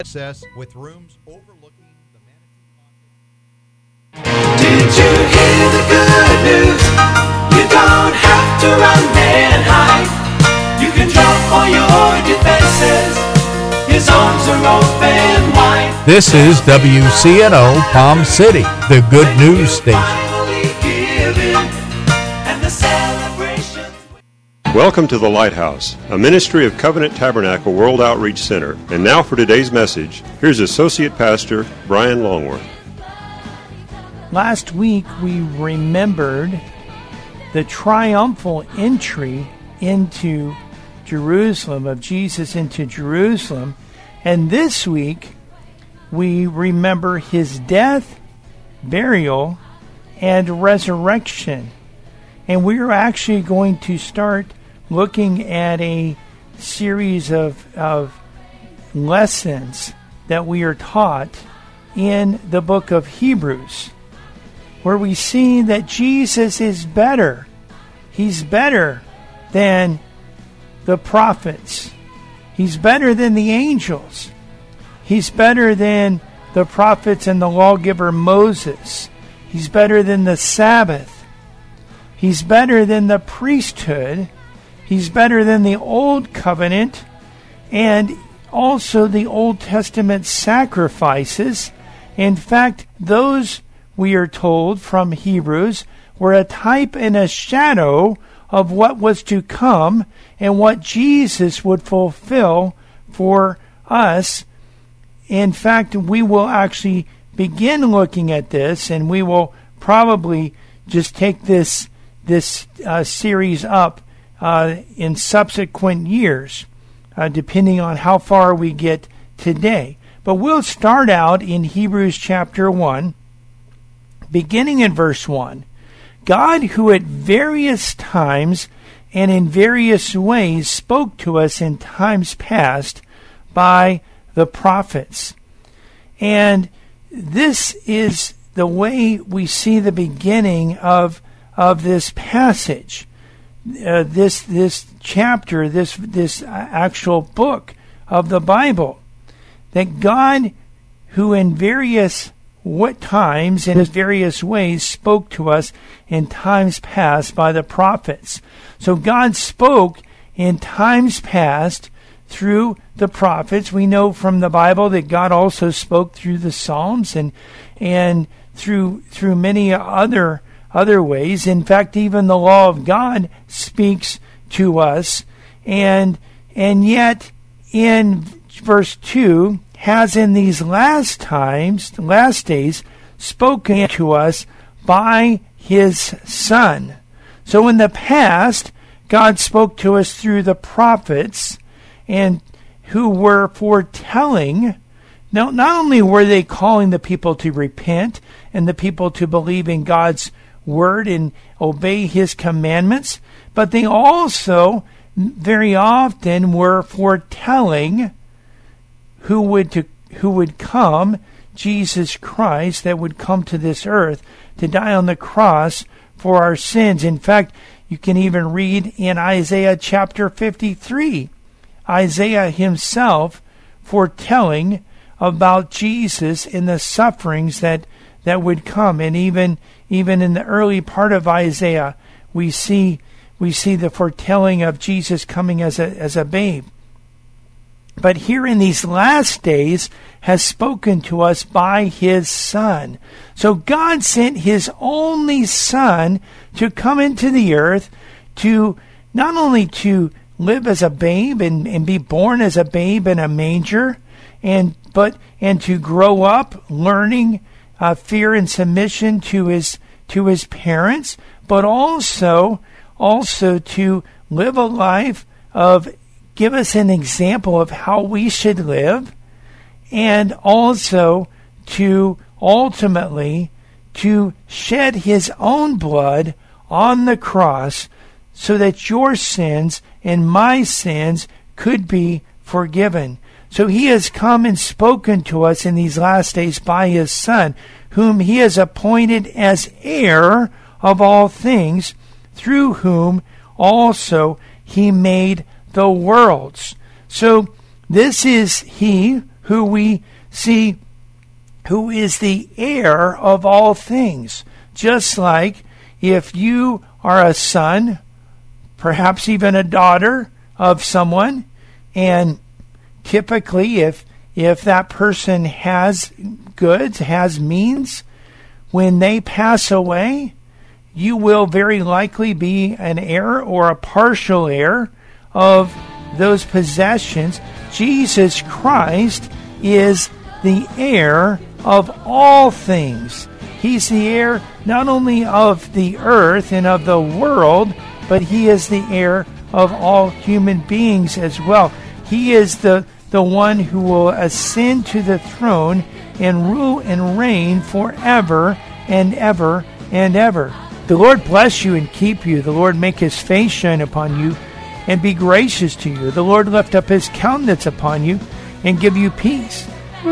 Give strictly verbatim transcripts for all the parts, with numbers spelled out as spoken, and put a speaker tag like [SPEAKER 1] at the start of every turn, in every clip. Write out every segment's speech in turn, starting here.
[SPEAKER 1] Access with rooms overlooking the Manatee.
[SPEAKER 2] Did you hear the good news? You don't have to run and hide. You can jump for your defenses. His arms are open wide.
[SPEAKER 3] This is W C N O Palm City, the good news station.
[SPEAKER 4] Welcome to The Lighthouse, a ministry of Covenant Tabernacle World Outreach Center. And now for today's message, here's Associate Pastor Brian Longworth.
[SPEAKER 5] Last week we remembered the triumphal entry into Jerusalem, of Jesus into Jerusalem. And this week we remember his death, burial, and resurrection. And we're actually going to start looking at a series of, of lessons that we are taught in the book of Hebrews, where we see that Jesus is better. He's better than the prophets. He's better than the angels. He's better than the prophets and the lawgiver Moses. He's better than the Sabbath. He's better than the priesthood. He's better than the Old Covenant and also the Old Testament sacrifices. In fact, those, we are told from Hebrews, were a type and a shadow of what was to come and what Jesus would fulfill for us. In fact, we will actually begin looking at this, and we will probably just take this this uh, series up uh, in subsequent years, uh, depending on how far we get today. But we'll start out in Hebrews chapter one, beginning in verse one. God, who at various times and in various ways spoke to us in times past by the prophets. And this is the way we see the beginning of of this passage, uh, this this chapter, this this actual book of the Bible, that God, who in various what times and in various ways spoke to us in times past by the prophets. So God spoke in times past through the prophets. We know from the Bible that God also spoke through the Psalms and and through through many other other ways. In fact, even the law of God speaks to us, and and yet in verse two has in these last times, last days, spoken to us by his Son. So in the past, God spoke to us through the prophets, and who were foretelling. Now, not only were they calling the people to repent and the people to believe in God's word and obey his commandments, but they also very often were foretelling who would to who would come, Jesus Christ, that would come to this earth to die on the cross for our sins. In fact, you can even read in Isaiah chapter fifty-three, Isaiah himself foretelling about Jesus and the sufferings that, that would come. And even even in the early part of Isaiah, we see we see the foretelling of Jesus coming as a as a babe. But here in these last days has spoken to us by his Son. So God sent his only Son to come into the earth, to not only to live as a babe and, and be born as a babe in a manger, and but and to grow up learning uh, fear and submission to his to his parents, but also also to live a life of give us an example of how we should live, and also to ultimately to shed his own blood on the cross so that your sins and my sins could be forgiven. So he has come and spoken to us in these last days by his Son, whom he has appointed as heir of all things, through whom also he made the worlds. So this is he who we see who is the heir of all things. Just like if you are a son, perhaps even a daughter of someone, and typically if if that person has goods, has means, when they pass away, you will very likely be an heir or a partial heir of those possessions. Jesus Christ is the heir of all things. He's the heir not only of the earth and of the world, but he is the heir of all human beings as well. He is the, the one who will ascend to the throne and rule and reign forever and ever and ever. The Lord bless you and keep you. The Lord make his face shine upon you and be gracious to you. The Lord lift up his countenance upon you and give you peace.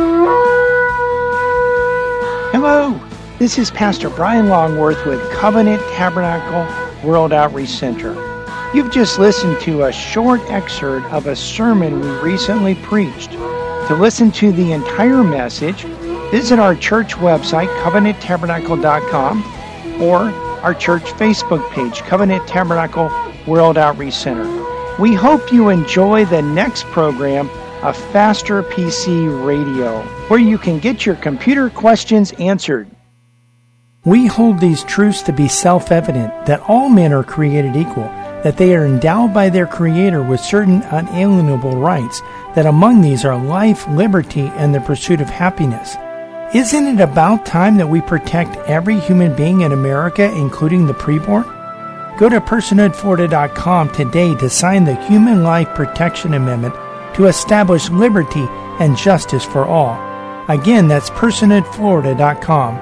[SPEAKER 5] Hello, this is Pastor Brian Longworth with Covenant Tabernacle World Outreach Center. You've just listened to a short excerpt of a sermon we recently preached. To listen to the entire message, visit our church website, covenant tabernacle dot com, or our church Facebook page, Covenant Tabernacle World Outreach Center. We hope you enjoy the next program of Faster P C Radio, where you can get your computer questions answered. We hold these truths to be self-evident, that all men are created equal, that they are endowed by their Creator with certain unalienable rights, that among these are life, liberty, and the pursuit of happiness. Isn't it about time that we protect every human being in America, including the preborn? Go to personhood florida dot com today to sign the Human Life Protection Amendment to establish liberty and justice for all. Again, that's personhood florida dot com.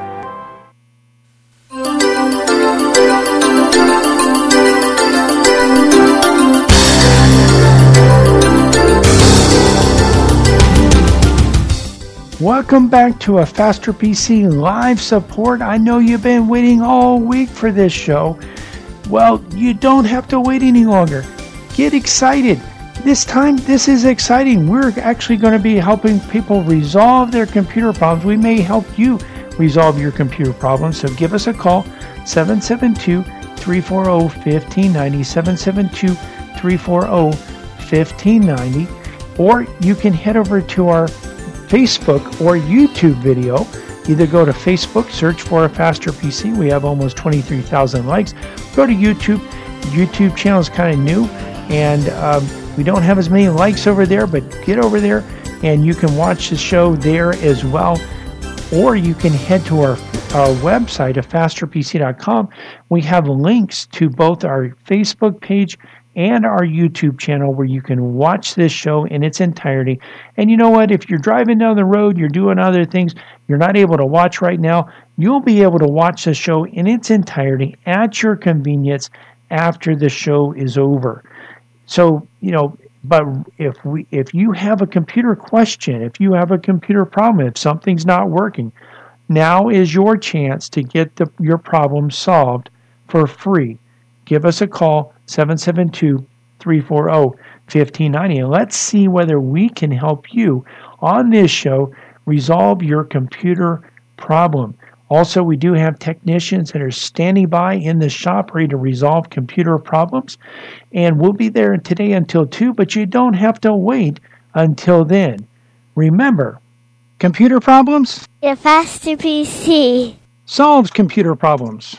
[SPEAKER 5] Welcome back to a Faster P C live support. I know you've been waiting all week for this show. Well, you don't have to wait any longer. Get excited. This time, this is exciting. We're actually going to be helping people resolve their computer problems. We may help you resolve your computer problems. So give us a call, seven seven two, three four zero, one five nine zero, seven seven two, three four zero, one five nine zero. Or you can head over to our Facebook or YouTube video. Either go to Facebook, search for a Faster P C. We have almost twenty-three thousand likes. Go to YouTube. The YouTube channel is kind of new, and um, we don't have as many likes over there, but get over there and you can watch the show there as well. Or you can head to our, our website at faster p c dot com. We have links to both our Facebook page and our YouTube channel where you can watch this show in its entirety. And you know what? If you're driving down the road, you're doing other things, you're not able to watch right now, you'll be able to watch the show in its entirety at your convenience after the show is over. So, you know, but if we if you have a computer question, if you have a computer problem, if something's not working, now is your chance to get the, your problem solved for free. Give us a call, seven seven two, three four zero, one five nine zero. And let's see whether we can help you on this show resolve your computer problem. Also, we do have technicians that are standing by in the shop ready to resolve computer problems. And we'll be there today until two, but you don't have to wait until then. Remember, computer problems?
[SPEAKER 6] Your Faster P C
[SPEAKER 5] solves computer problems.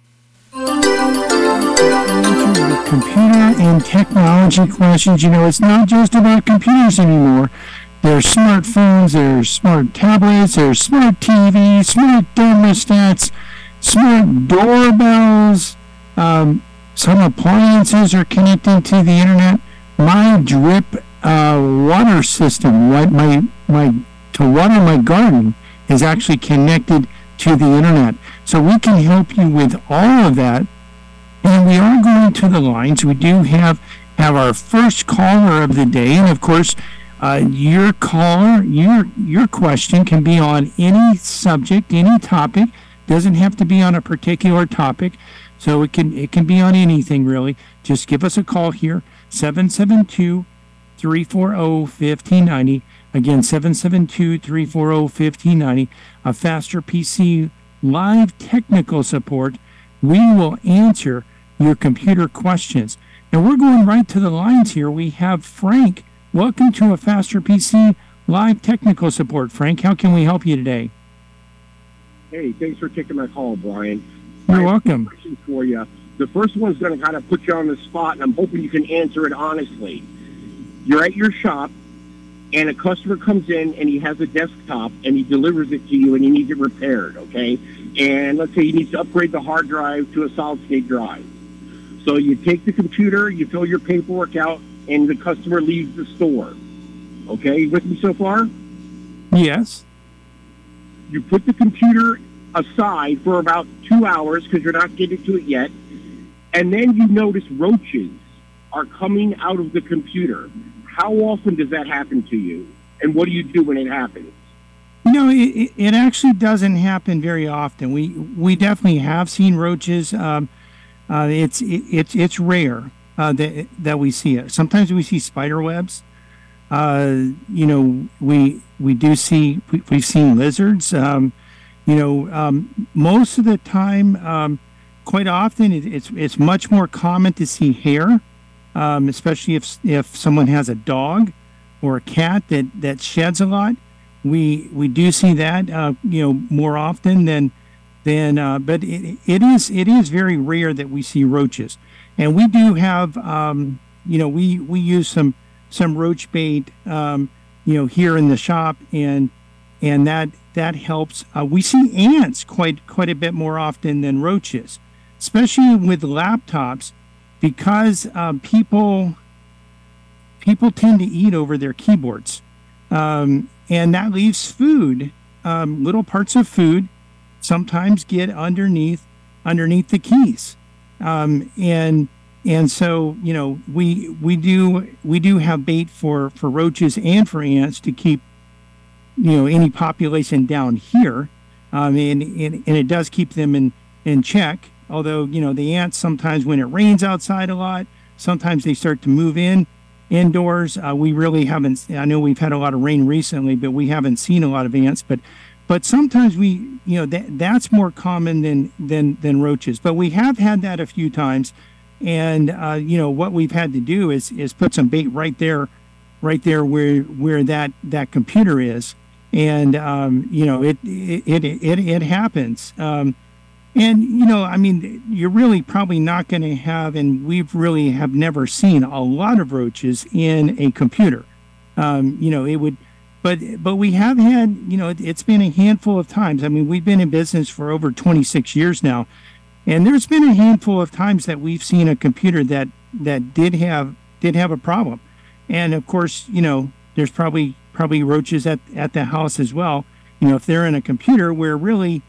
[SPEAKER 5] Computer and technology questions. You know, it's not just about computers anymore. There's smartphones, there's smart tablets, there's smart T Vs, smart thermostats, smart doorbells. Um, some appliances are connected to the internet. My drip uh, water system, what my my to water my garden, is actually connected to the internet. So we can help you with all of that. And we are going to the lines. We do have have our first caller of the day, and of course, uh, your caller, your your question can be on any subject, any topic. Doesn't have to be on a particular topic, so it can it can be on anything really. Just give us a call here, seven seven two, three four zero, one five nine zero.
[SPEAKER 7] Again, seven seven two, three four zero, one five nine zero. A Faster P C live technical support. We will answer your computer questions. And we're going right to the lines here. We have Frank. Welcome to A Faster P C live technical support. Frank, how can we help you today?
[SPEAKER 8] Hey, thanks for taking my call, Brian.
[SPEAKER 7] You're welcome.
[SPEAKER 8] Questions for you. The first one's going to kind of put you on the spot, and I'm hoping you can answer it honestly. You're at your shop, and a customer comes in, and he has a desktop, and he delivers it to you, and he needs it repaired, okay? And let's say he needs to upgrade the hard drive to a solid-state drive. So you take the computer, you fill your paperwork out, and the customer leaves the store. Okay, you with me so far?
[SPEAKER 7] Yes.
[SPEAKER 8] You put the computer aside for about two hours because you're not getting to it yet, and then you notice roaches are coming out of the computer. How often does that happen to you, and what do you do when it happens?
[SPEAKER 7] You know, it, it actually doesn't happen very often. We we definitely have seen roaches. Um, uh, it's it, it's it's rare uh, that that we see it. Sometimes we see spider webs. Uh, you know, we we do see we, we've seen lizards. Um, you know, um, most of the time, um, quite often, it, it's it's much more common to see hair, um, especially if if someone has a dog or a cat that, that sheds a lot. We we do see that uh, you know more often than than. Uh, but it, it is it is very rare that we see roaches, and we do have um, you know we we use some. some roach bait, um, you know, here in the shop, and and that that helps. Uh, we see ants quite quite a bit more often than roaches, especially with laptops, because um, people people tend to eat over their keyboards, um, and that leaves food, um, little parts of food, sometimes get underneath underneath the keys, um, and. And so, you know, we we do we do have bait for, for roaches and for ants to keep, you know, any population down here, um, and, and and it does keep them in, in check. Although, you know, the ants sometimes when it rains outside a lot, sometimes they start to move in indoors. Uh, we really haven't. I know we've had a lot of rain recently, but we haven't seen a lot of ants. But but sometimes we, you know, that that's more common than than than roaches. But we have had that a few times. And uh, you know what we've had to do is is put some bait right there, right there where where that, that computer is, and um, you know it it it it, it happens. Um, and you know I mean you're really probably not going to have, and we've really have never seen a lot of roaches in a computer. Um, you know it would, but but we have had you know it, it's been a handful of times. I mean we've been in business for over twenty-six years now. And there's been a handful of times that we've seen a computer that, that did have did have a problem, and of course, you know, there's probably probably roaches at, at the house as well. You know, if they're in a computer where really,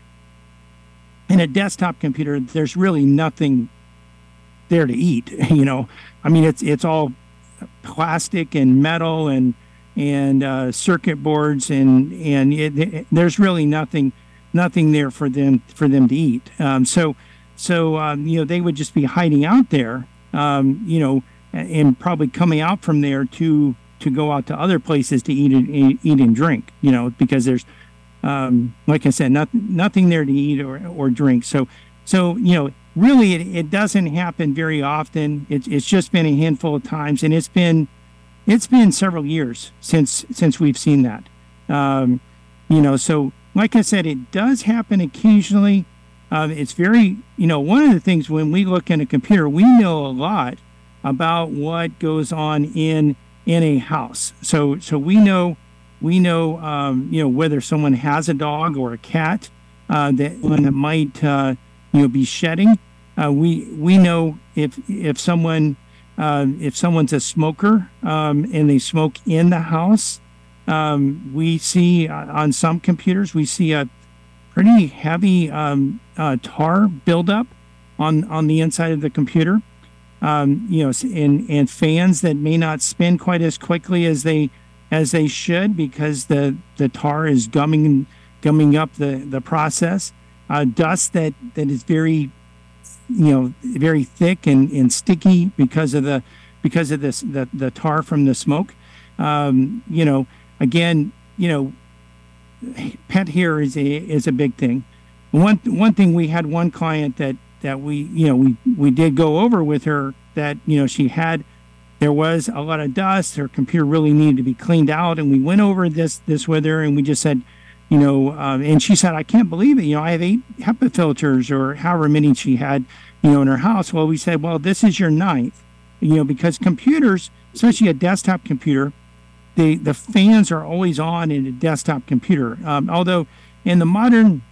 [SPEAKER 7] in a desktop computer, there's really nothing there to eat. You know, I mean, it's it's all plastic and metal and and uh, circuit boards, and and it, it, there's really nothing nothing there for them for them to eat. Um, so. So, um, you know, they would just be hiding out there, um, you know, and probably coming out from there to to go out to other places to eat and eat and drink, you know, because there's, um, like I said, nothing nothing there to eat or, or drink. So, so you know, really, it, it doesn't happen very often. It's it's just been a handful of times, and it's been it's been several years since since we've seen that. Um, you know, so like I said, it does happen occasionally. Uh, it's very, you know, one of the things when we look in a computer, we know a lot about what goes on in in a house. So so we know we know um, you know whether someone has a dog or a cat uh, that one that might uh, you know be shedding. Uh, we we know if if someone uh, if someone's a smoker um, and they smoke in the house. Um, we see uh, on some computers we see a pretty heavy um, uh, tar buildup on, on the inside of the computer, um, you know, and, and fans that may not spin quite as quickly as they as they should because the, the tar is gumming gumming up the the process. Uh, dust that, that is very, you know, very thick and, and sticky because of the because of this the, the tar from the smoke. Um, you know, again, you know, pet hair is a is a big thing. One one thing, we had one client that that we you know we we did go over with her that you know she had there was a lot of dust. Her computer really needed to be cleaned out, and we went over this this with her, and we just said, you know, um, and she said, I can't believe it. You know, I have eight HEPA filters or however many she had, you know, in her house. Well, we said, well, this is your ninth, you know, because computers, especially a desktop computer, the the fans are always on in a desktop computer. Um, although in the modern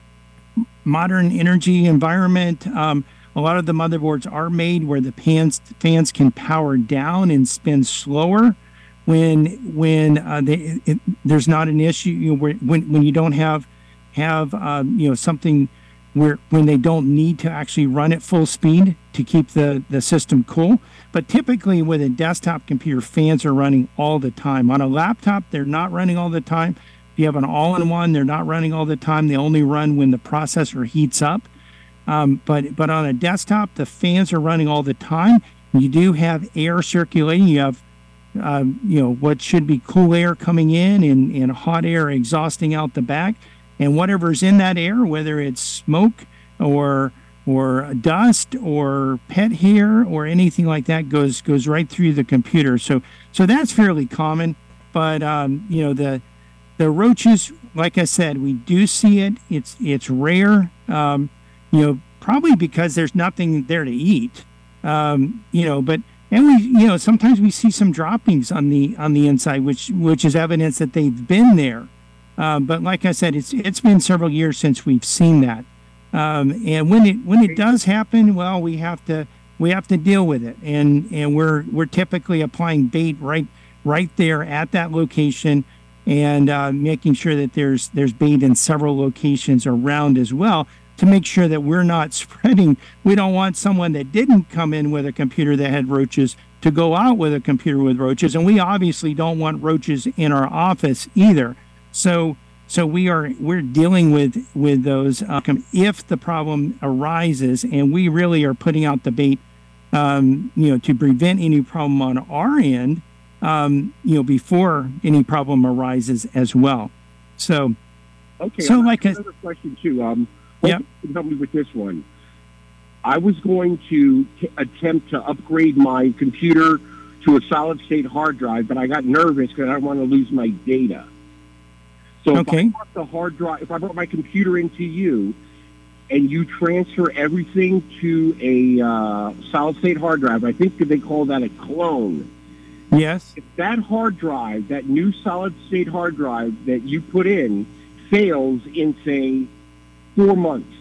[SPEAKER 7] modern energy environment, um, a lot of the motherboards are made where the fans fans can power down and spin slower when when uh, they, it, there's not an issue, you know, where, when when you don't have have um, you know something where when they don't need to actually run at full speed to keep the, the system cool. But typically with a desktop computer, fans are running all the time. On a laptop, they're not running all the time. If you have an all-in-one, they're not running all the time. They only run when the processor heats up. Um, but but on a desktop, the fans are running all the time. You do have air circulating. You have um, you know what should be cool air coming in and, and hot air exhausting out the back. And whatever's in that air, whether it's smoke or or dust or pet hair or anything like that, goes goes right through the computer. So so that's fairly common. But um, you know the the roaches, like I said, we do see it. It's it's rare. Um, you know, probably because there's nothing there to eat. Um, you know, but and we you know sometimes we see some droppings on the on the inside, which which is evidence that they've been there. Uh, but like I said, it's it's been several years since we've seen that. Um, and when it when it does happen, well, we have to we have to deal with it, and and we're we're typically applying bait right right there at that location, and uh, making sure that there's there's bait in several locations around as well to make sure that we're not spreading. We don't want someone that didn't come in with a computer that had roaches to go out with a computer with roaches, and we obviously don't want roaches in our office either. So. So we are we're dealing with with those uh, if the problem arises, and we really are putting out the bait, um, you know, to prevent any problem on our end, um, you know, before any problem arises as well. So,
[SPEAKER 8] okay.
[SPEAKER 7] So
[SPEAKER 8] I
[SPEAKER 7] like
[SPEAKER 8] have
[SPEAKER 7] a,
[SPEAKER 8] another question too. Um,
[SPEAKER 7] yeah,
[SPEAKER 8] you can help me with this one. I was going to t- attempt to upgrade my computer to a solid state hard drive, but I got nervous because I don't want to lose my data. So if
[SPEAKER 7] okay.
[SPEAKER 8] I brought the hard drive, if I brought my computer into you, and you transfer everything to a uh, solid state hard drive, I think that they call that a clone.
[SPEAKER 7] Yes.
[SPEAKER 8] If that hard drive, that new solid state hard drive that you put in, fails in say four months,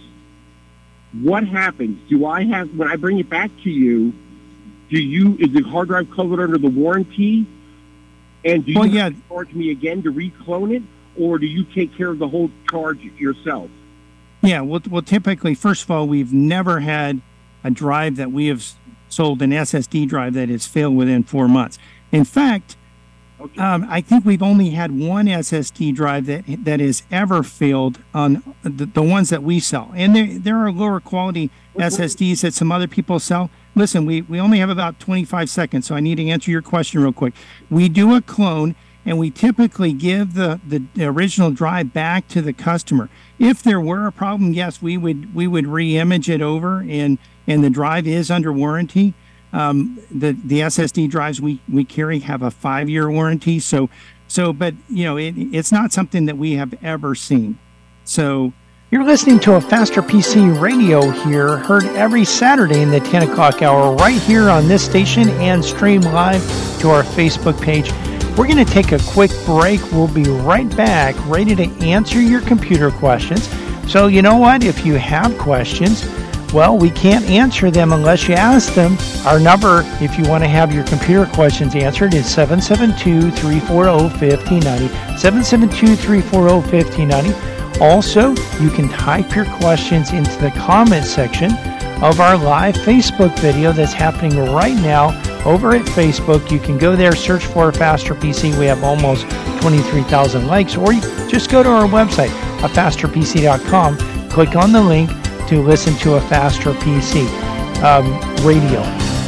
[SPEAKER 8] what happens? Do I have when I bring it back to you? Do you is the hard drive covered under the warranty? And do you
[SPEAKER 7] well,
[SPEAKER 8] have
[SPEAKER 7] yeah.
[SPEAKER 8] to charge me again to reclone it? Or do you take care of the whole charge yourself?
[SPEAKER 7] Yeah, well, well, typically, first of all, we've never had a drive that we have sold, an S S D drive, that has failed within four months. In fact, okay. um, I think we've only had one S S D drive that that has ever failed on the, the ones that we sell. And there there are lower quality S S Ds that some other people sell. Listen, we, we only have about twenty-five seconds, so I need to answer your question real quick. We do a clone, and we typically give the, the, the original drive back to the customer. If there were a problem, yes, we would we would re-image it over, and, and the drive is under warranty. Um, the the S S D drives we, we carry have a five-year warranty. So so, but you know, it, it's not something that we have ever seen. So
[SPEAKER 5] you're listening to a Faster P C radio here, heard every Saturday in the ten o'clock hour, right here on this station, and stream live to our Facebook page. We're going to take a quick break. We'll be right back, ready to answer your computer questions. So you know what? If you have questions, well, we can't answer them unless you ask them. Our number, if you want to have your computer questions answered, is seven seven two, three four zero, five zero nine zero, seven seven two, three four zero, five zero nine zero. Also, you can type your questions into the comment section of our live Facebook video that's happening right now over at Facebook. You can go there, search for Faster P C. We have almost twenty-three thousand likes, or you just go to our website, a faster p c dot com, click on the link to listen to a Faster P C um, radio.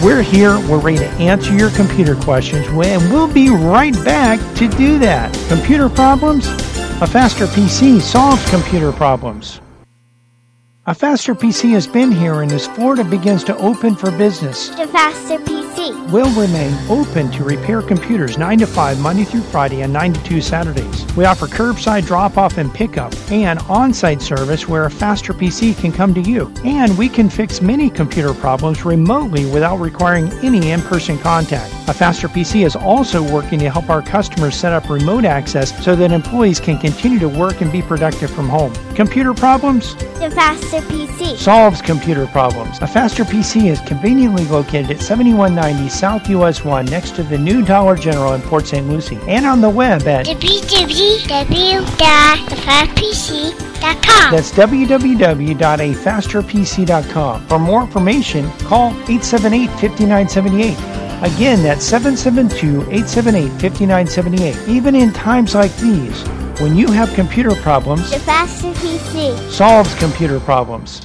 [SPEAKER 5] We're here, we're ready to answer your computer questions, and we'll be right back to do that. Computer problems? A Faster P C solves computer problems. A Faster P C has been here, and as Florida begins to open for business,
[SPEAKER 6] The Faster P C.
[SPEAKER 5] will remain open to repair computers nine to five Monday through Friday and nine to two Saturdays. We offer curbside drop-off and pickup and on-site service where a Faster P C can come to you. And we can fix many computer problems remotely without requiring any in-person contact. A Faster P C is also working to help our customers set up remote access so that employees can continue to work and be productive from home. Computer problems?
[SPEAKER 6] The Faster P C.
[SPEAKER 5] Solves computer problems. A Faster P C is conveniently located at seventy-one ninety South U S one next to the new Dollar General in Port Saint Lucie, and on the web at
[SPEAKER 6] w w w dot the fast p c dot com.
[SPEAKER 5] that's w w w dot a faster p c dot com. For more information, call eight seven eight, five nine seven eight. Again, that's seven seven two, eight seven eight, five nine seven eight. Even in times like these, when you have computer problems,
[SPEAKER 6] The Faster P C.
[SPEAKER 5] solves computer problems.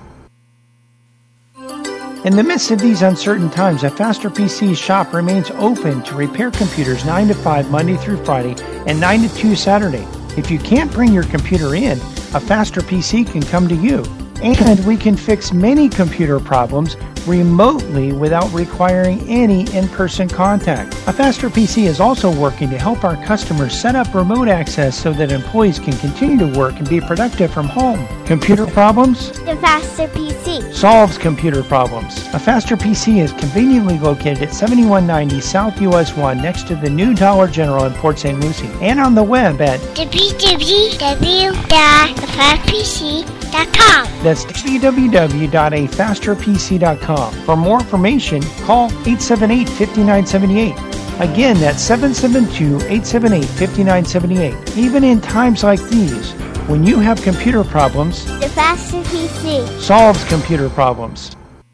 [SPEAKER 5] In the midst of these uncertain times, a Faster P C shop remains open to repair computers nine to five Monday through Friday and nine to two Saturday. If you can't bring your computer in, a Faster P C can come to you. And we can fix many computer problems remotely without requiring any in-person contact. A Faster P C is also working to help our customers set up remote access so that employees can continue to work and be productive from home. Computer problems?
[SPEAKER 6] The Faster P C.
[SPEAKER 5] Solves computer problems. A Faster P C is conveniently located at seventy-one ninety South U S one next to the new Dollar General in Port Saint Lucie, and on the web at
[SPEAKER 6] w w w dot the fast p c dot com.
[SPEAKER 5] that's w w w dot a faster p c dot com. For more information, call eight seven eight, five nine seven eight. Again, that's seven seven two, eight seven eight, five nine seven eight. Even in times like these, when you have computer problems,
[SPEAKER 6] The Faster P C.
[SPEAKER 5] solves computer problems.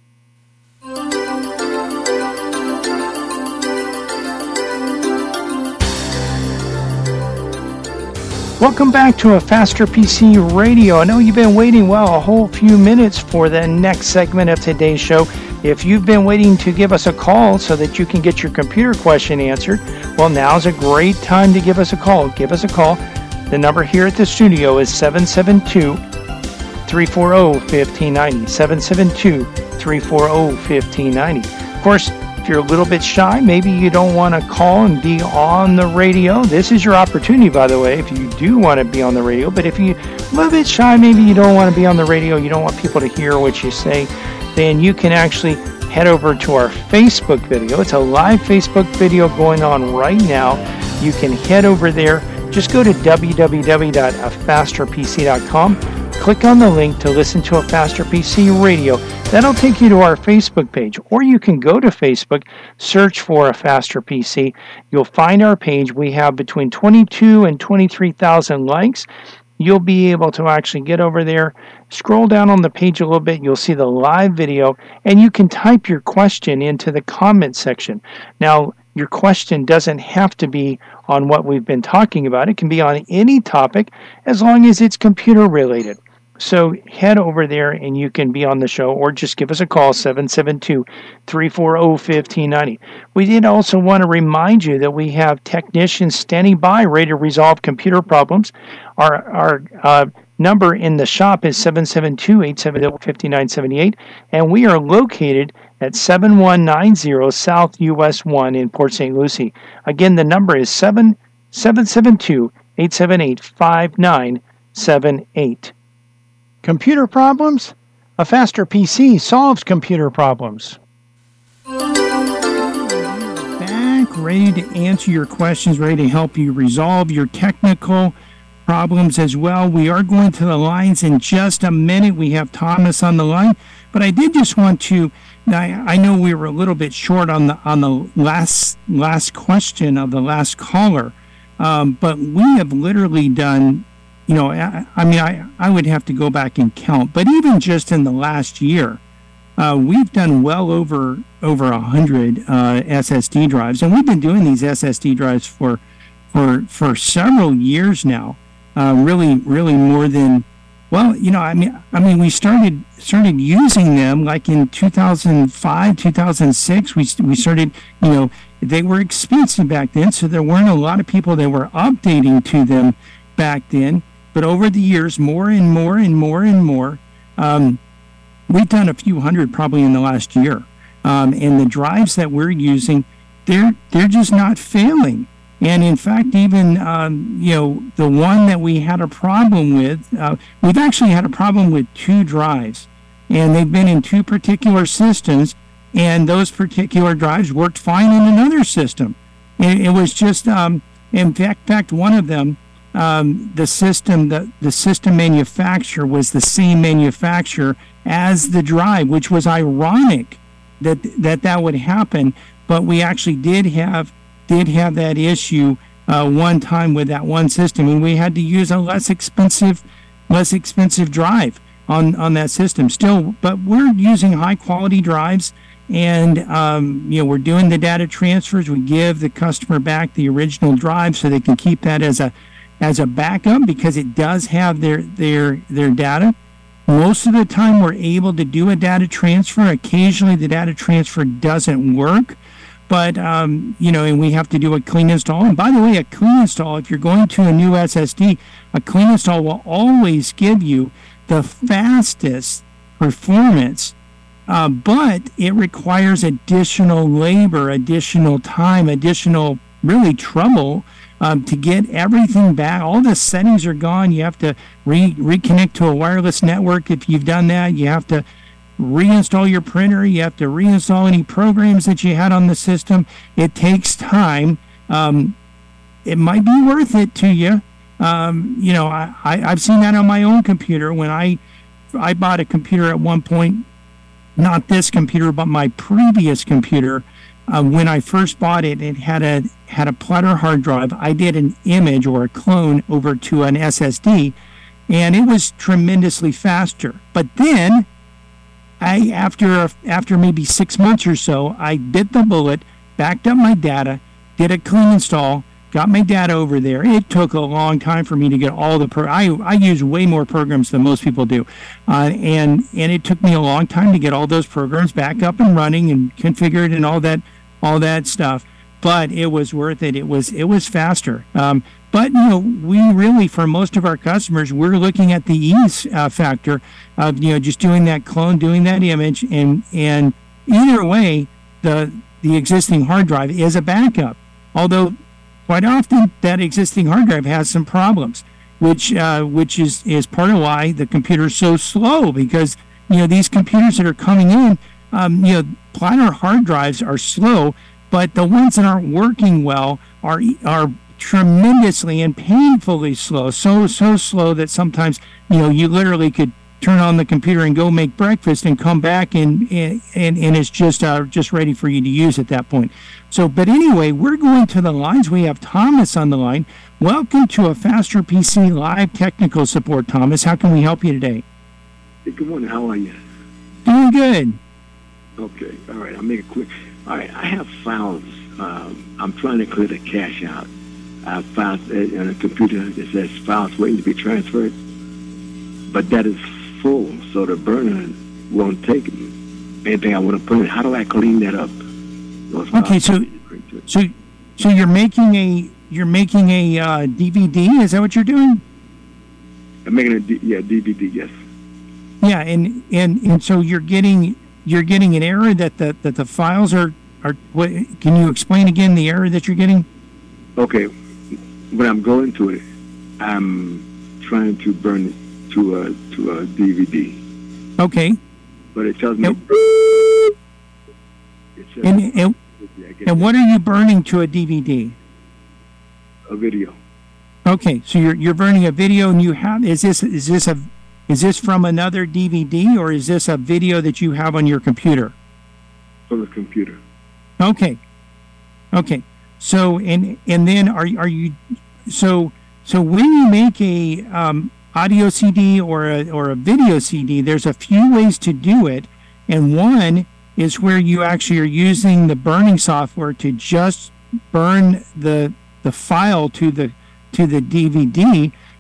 [SPEAKER 5] Welcome back to a Faster P C Radio. I know you've been waiting, well, a whole few minutes for the next segment of today's show. If you've been waiting to give us a call so that you can get your computer question answered, well, now's a great time to give us a call. Give us a call. The number here at the studio is seven seven two, three four zero, one five nine zero, seven seven two, three four zero, one five nine zero. Of course, if you're a little bit shy, maybe you don't want to call and be on the radio. This is your opportunity, by the way, if you do want to be on the radio. But if you're a little bit shy, maybe you don't want to be on the radio, you don't want people to hear what you say, then you can actually head over to our Facebook video. It's a live Facebook video going on right now. You can head over there. Just go to w w w dot a faster p c dot com. Click on the link to listen to a Faster P C Radio. That'll take you to our Facebook page. Or you can go to Facebook, search for a Faster P C. You'll find our page. We have between twenty-two and twenty-three thousand likes. You'll be able to actually get over there, scroll down on the page a little bit. You'll see the live video, and you can type your question into the comment section. Now, your question doesn't have to be on what we've been talking about. It can be on any topic as long as it's computer related. So head over there and you can be on the show, or just give us a call, seven seven two, three four zero, one five nine zero. We did also want to remind you that we have technicians standing by ready to resolve computer problems. Our, our uh, number in the shop is seven seven two, eight seven zero, five nine seven eight, and we are located at seven one nine zero South U S one in Port Saint Lucie. Again, the number is seven seven two, eight seven eight, five nine seven eight. Computer problems? A Faster P C solves computer problems.
[SPEAKER 7] Back, ready to answer your questions, ready to help you resolve your technical problems as well. We are going to the lines in just a minute. We have Thomas on the line, but I did just want to. I, I know we were a little bit short on the on the last last question of the last caller, um, but we have literally done. You know, I, I mean, I, I would have to go back and count, but even just in the last year, uh, we've done well over over a hundred uh, S S D drives, and we've been doing these S S D drives for for for several years now. Uh, really, really more than Well, you know, I mean, I mean, we started started using them like in two thousand five, two thousand six. We we started, you know, they were expensive back then, so there weren't a lot of people that were updating to them back then. But over the years, more and more and more and more, um, we've done a few hundred probably in the last year. Um, and the drives that we're using, they're they're just not failing. And in fact, even um, you know, the one that we had a problem with, uh, we've actually had a problem with two drives, and they've been in two particular systems, and those particular drives worked fine in another system. It, it was just, um, in fact, fact, one of them, um, the system, the the system manufacturer was the same manufacturer as the drive, which was ironic that that that would happen. But we actually did have. did have that issue uh, one time with that one system, and we had to use a less expensive, less expensive drive on, on that system still, but we're using high quality drives, and um, you know, we're doing the data transfers. We give the customer back the original drive so they can keep that as a, as a backup, because it does have their, their, their data. Most of the time we're able to do a data transfer. Occasionally the data transfer doesn't work. But, um, you know, and we have to do a clean install. And by the way, a clean install, if you're going to a new S S D, a clean install will always give you the fastest performance, uh, but it requires additional labor, additional time, additional, really, trouble um, to get everything back. All the settings are gone. You have to re- reconnect to a wireless network. If you've done that, you have to reinstall your printer. You have to reinstall any programs that you had on the system. It takes time. Um, it might be worth it to you. Um, you know, I, I, I've seen that on my own computer. When I I bought a computer at one point, not this computer, but my previous computer. Uh, when I first bought it, it had a had a platter hard drive. I did an image or a clone over to an S S D, and it was tremendously faster. But then I, after after maybe six months or so, I bit the bullet, backed up my data, did a clean install, got my data over there. It took a long time for me to get all the pro. I I use way more programs than most people do, uh, and and it took me a long time to get all those programs back up and running and configured and all that all that stuff. But it was worth it. It was it was faster. Um, But, you know, we really, for most of our customers, we're looking at the ease uh, factor of, you know, just doing that clone, doing that image, and and either way, the the existing hard drive is a backup. Although, quite often, that existing hard drive has some problems, which uh, which is, is part of why the computer is so slow, because, you know, these computers that are coming in, um, you know, platter hard drives are slow, but the ones that aren't working well are are tremendously and painfully slow, so so slow that sometimes, you know, you literally could turn on the computer and go make breakfast and come back and and, and it's just uh, just ready for you to use at that point. So, but anyway, we're going to the lines. We have Thomas on the line. Welcome to a Faster P C Live Technical Support, Thomas. How can we help you today?
[SPEAKER 9] Hey, good morning. How are you?
[SPEAKER 7] Doing good.
[SPEAKER 9] Okay. All right. I'll make it quick. All right. I have files. Um, I'm trying to clear the cache out. I found on a computer that says files waiting to be transferred, but that is full, so the burner won't take anything I want to put in. How do I clean that up? Those
[SPEAKER 7] okay, so so so you're making a you're making a uh, D V D. Is that what you're doing?
[SPEAKER 9] I'm making a D, yeah D V D. Yes.
[SPEAKER 7] Yeah, and, and and so you're getting you're getting an error that the that the files are are. What, can you explain again the error that you're getting?
[SPEAKER 9] Okay. When I'm going to it, I'm trying to burn it to a to a D V D.
[SPEAKER 7] Okay.
[SPEAKER 9] But it tells me.
[SPEAKER 7] Yep. It says, and and, and what are you burning to a D V D?
[SPEAKER 9] A video.
[SPEAKER 7] Okay, so you're you're burning a video, and you have is this is this a is this from another D V D, or is this a video that you have on your computer?
[SPEAKER 9] From the computer.
[SPEAKER 7] Okay. Okay. So and and then are are you so so when you make a um, audio C D or a or a video C D, there's a few ways to do it, and one is where you actually are using the burning software to just burn the the file to the to the D V D.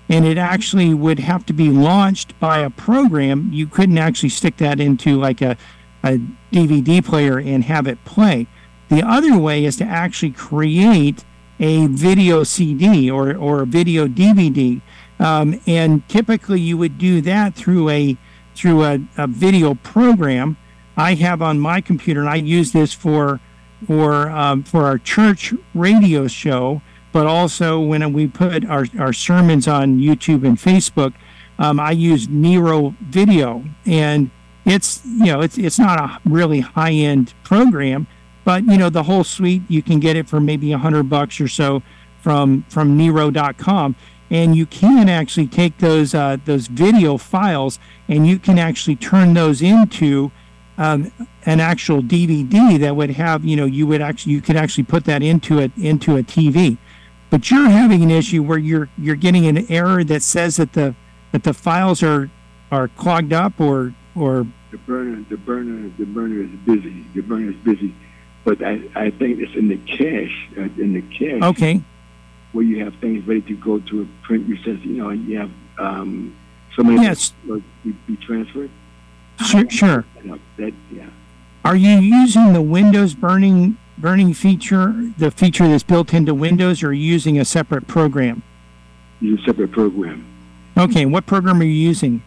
[SPEAKER 7] and it actually would have to be launched by a program. You couldn't actually stick that into like a, a D V D player and have it play. The other way is to actually create a video C D or, or a video D V D. Um, and typically you would do that through a through a, a video program. I have on my computer, and I use this for for um, for our church radio show, but also when we put our, our sermons on YouTube and Facebook, um, I use Nero Video, and it's you know it's it's not a really high end program, but you know the whole suite you can get it for maybe a hundred bucks or so from from Nero dot com, and you can actually take those uh, those video files and you can actually turn those into um, an actual D V D that would have you know you would actually you could actually put that into it into a T V. But you're having an issue where you're you're getting an error that says that the that the files are are clogged up or or
[SPEAKER 9] the burner the burner the burner is busy. The burner is busy, but I, I think it's in the cache uh, in the cache.
[SPEAKER 7] Okay.
[SPEAKER 9] Where you have things ready to go to a print. You says you know you have um, so many
[SPEAKER 7] yes
[SPEAKER 9] that be, be transferred.
[SPEAKER 7] Sure, sure.
[SPEAKER 9] That, yeah.
[SPEAKER 7] Are you using the Windows burning burning feature, the feature that's built into Windows, or are you using a separate program?
[SPEAKER 9] Use a separate program.
[SPEAKER 7] Okay, what program are you using?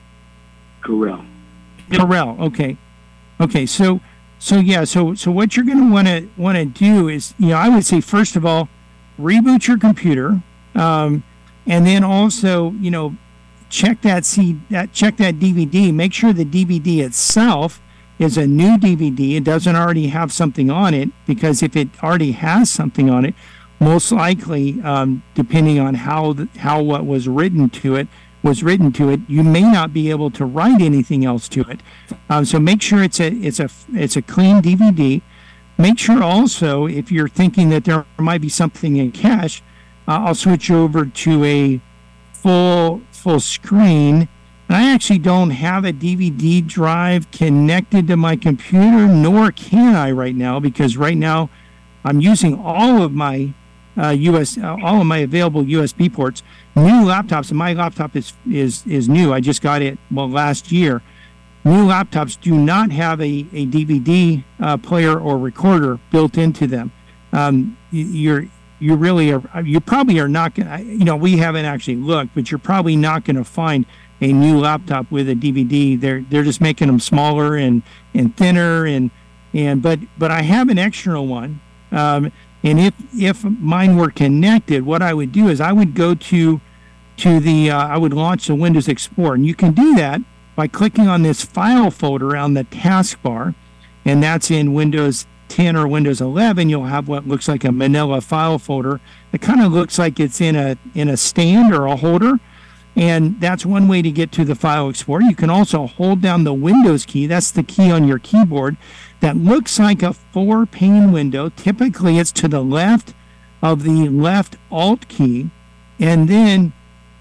[SPEAKER 9] Corel.
[SPEAKER 7] Corel. Okay. Okay. So, so yeah. So, so what you're going to want to want to do is, you know, I would say first of all, reboot your computer, um, and then also, you know, check that C that check that D V D. Make sure the D V D itself is a new D V D. It doesn't already have something on it, because if it already has something on it, most likely, um, depending on how the, how what was written to it was written to it, you may not be able to write anything else to it. Um, so make sure it's a it's a it's a clean D V D. Make sure also, if you're thinking that there might be something in cache, uh, I'll switch over to a full full screen. And I actually don't have a D V D drive connected to my computer, nor can I right now, because right now I'm using all of my uh, U S, uh, all of my available U S B ports. New laptops, and my laptop is is is new. I just got it well last year. New laptops do not have a, a D V D uh, player or recorder built into them. Um, you're you really are you probably are not gonna, you know, we haven't actually looked, but you're probably not going to find a new laptop with a D V D. They're they're just making them smaller and, and thinner and and but but I have an external one. Um, and if if mine were connected, what I would do is I would go to to the uh, I would launch the Windows Explorer, and you can do that by clicking on this file folder on the taskbar, and that's in Windows ten or Windows eleven. You'll have what looks like a manila file folder. It kind of looks like it's in a in a stand or a holder. And that's one way to get to the File Explorer. You can also hold down the Windows key. That's the key on your keyboard. That looks like a four-pane window. Typically, it's to the left of the left Alt key. And then,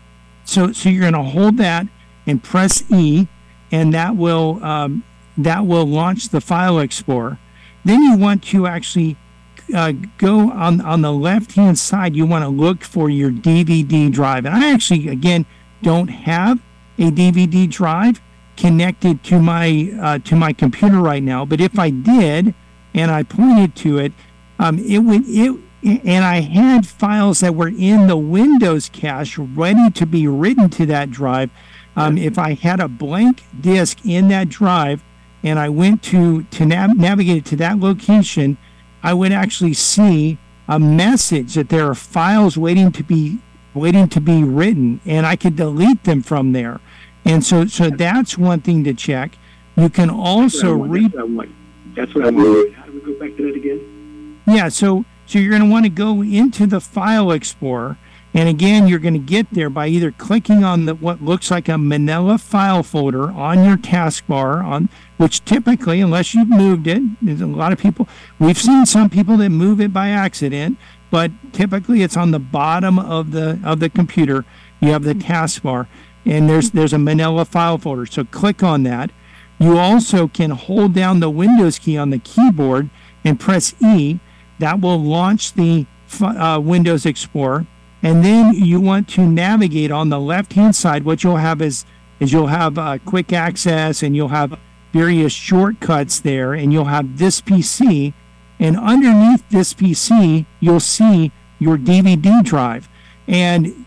[SPEAKER 7] so so you're going to hold that and press E, and that will um, that will launch the File Explorer. Then you want to actually uh, go on on the left-hand side. You want to look for your D V D drive. And I actually, again, don't have a D V D drive connected to my uh, to my computer right now, but if I did and I pointed to it, um, it would it and I had files that were in the Windows cache ready to be written to that drive. Um, if I had a blank disk in that drive and I went to to nav- navigate to that location, I would actually see a message that there are files waiting to be waiting to be written, and I could delete them from there. And so so that's one thing to check. You can also read.
[SPEAKER 9] That's what I want. That's what I want. How do we go back to that again?
[SPEAKER 7] Yeah, so so you're going to want to go into the File Explorer, and again, you're going to get there by either clicking on the what looks like a manila file folder on your taskbar, on which typically, unless you've moved it, there's a lot of people. We've seen some people that move it by accident. But typically it's on the bottom of the of the computer. You have the taskbar, and there's there's a manila file folder. So click on that. You also can hold down the Windows key on the keyboard and press E. That will launch the uh, Windows Explorer. And then you want to navigate on the left-hand side. What you'll have is, is you'll have uh, quick access, and you'll have various shortcuts there, and you'll have this P C. And underneath this P C, you'll see your D V D drive. And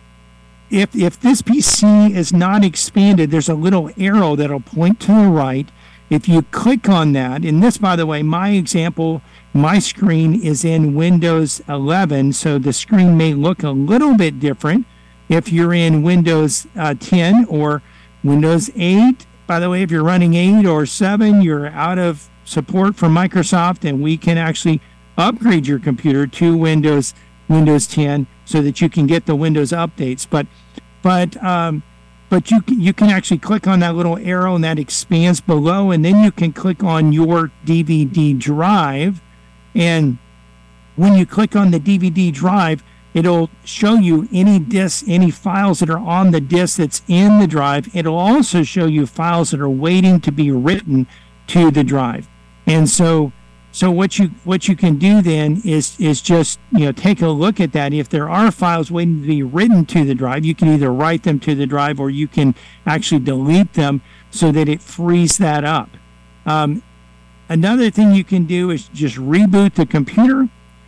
[SPEAKER 7] if if this P C is not expanded, there's a little arrow that'll point to the right. If you click on that, and this, by the way, my example, my screen is in Windows eleven, so the screen may look a little bit different if you're in Windows uh, ten or Windows eight. By the way, if you're running eight or seven, you're out of support from Microsoft, and we can actually upgrade your computer to Windows Windows ten so that you can get the Windows updates. But but um, but you can, you can actually click on that little arrow, and that expands below, and then you can click on your D V D drive. And when you click on the D V D drive, it'll show you any discs, any files that are on the disk that's in the drive. It'll also show you files that are waiting to be written to the drive. And so so what you what you can do then is is just, you know, take a look at that. If there are files waiting to be written to the drive, you can either write them to the drive, or you can actually delete them so that it frees that up. Um, another thing you can do is just reboot the computer,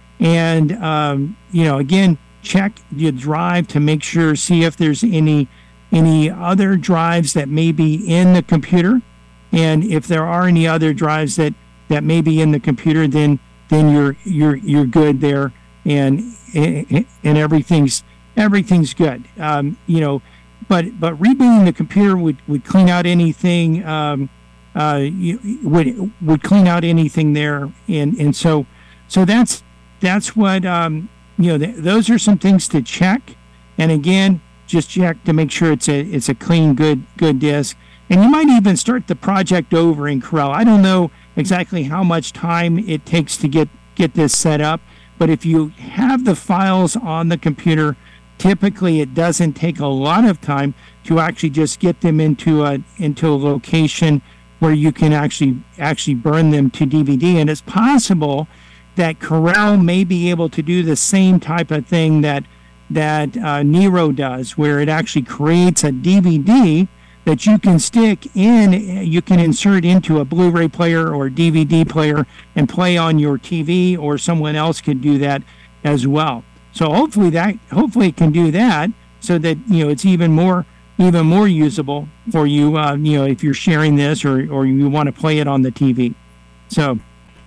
[SPEAKER 7] and um, you know, again, check your drive to make sure, see if there's any any other drives that may be in the computer. And if there are any other drives that, that may be in the computer, then then you're you're you're good there, and and everything's everything's good. Um, you know, but but rebooting the computer would, would clean out anything. Um, uh, you, would would clean out anything there, and and so so that's that's what um, you know. Th- those are some things to check, and again, just check to make sure it's a it's a clean, good good disk. And you might even start the project over in Corel. I don't know exactly how much time it takes to get, get this set up, but if you have the files on the computer, typically it doesn't take a lot of time to actually just get them into a into a location where you can actually actually burn them to D V D. And it's possible that Corel may be able to do the same type of thing that that uh, Nero does, where it actually creates a D V D that you can stick in, you can insert into a Blu-ray player or D V D player and play on your T V, or someone else could do that as well. So hopefully that, hopefully it can do that, so that, you know, it's even more, even more usable for you, uh, you know, if you're sharing this, or, or you want to play it on the T V. So, of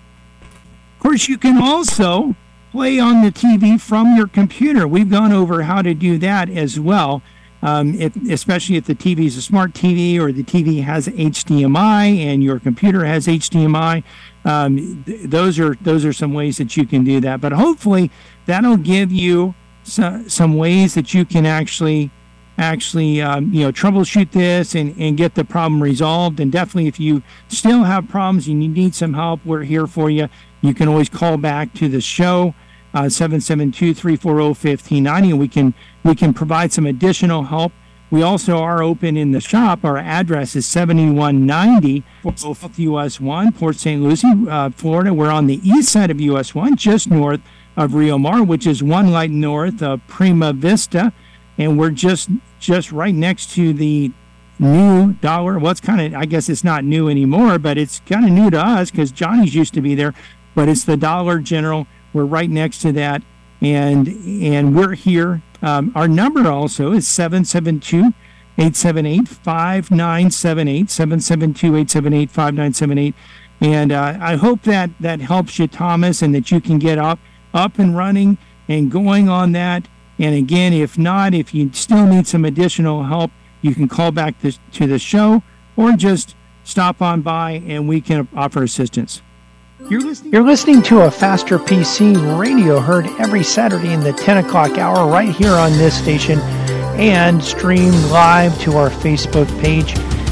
[SPEAKER 7] course, you can also play on the T V from your computer. We've gone over how to do that as well. Um, if, especially if the T V is a smart T V, or the T V has H D M I and your computer has H D M I, um, th- those are those are some ways that you can do that. But hopefully that'll give you so, some ways that you can actually actually um, you know, troubleshoot this and, and get the problem resolved. And definitely, if you still have problems and you need some help, we're here for you. You can always call back to the show. Uh, seven seven two, three four zero, one five nine zero, and we can we can provide some additional help. We also are open in the shop. Our address is seventy-one ninety South U S one, Port Saint Lucie, uh, Florida. We're on the east side of U S one, just north of Rio Mar, which is one light north of Prima Vista, and we're just just right next to the new Dollar. Well, it's kind of, I guess it's not new anymore, but it's kind of new to us because Johnny's used to be there. But it's the Dollar General. We're right next to that, and and we're here. Um, our number also is seven seven two, eight seven eight, five nine seven eight, seven seven two, eight seven eight, five nine seven eight. And uh, I hope that that helps you, Thomas, and that you can get up, up and running and going on that. And again, if not, if you still need some additional help, you can call back to, to the show, or just stop on by and we can offer assistance.
[SPEAKER 5] You're listening, You're listening to a Faster P C radio, heard every Saturday in the ten o'clock hour right here on this station, and streamed live to our Facebook page.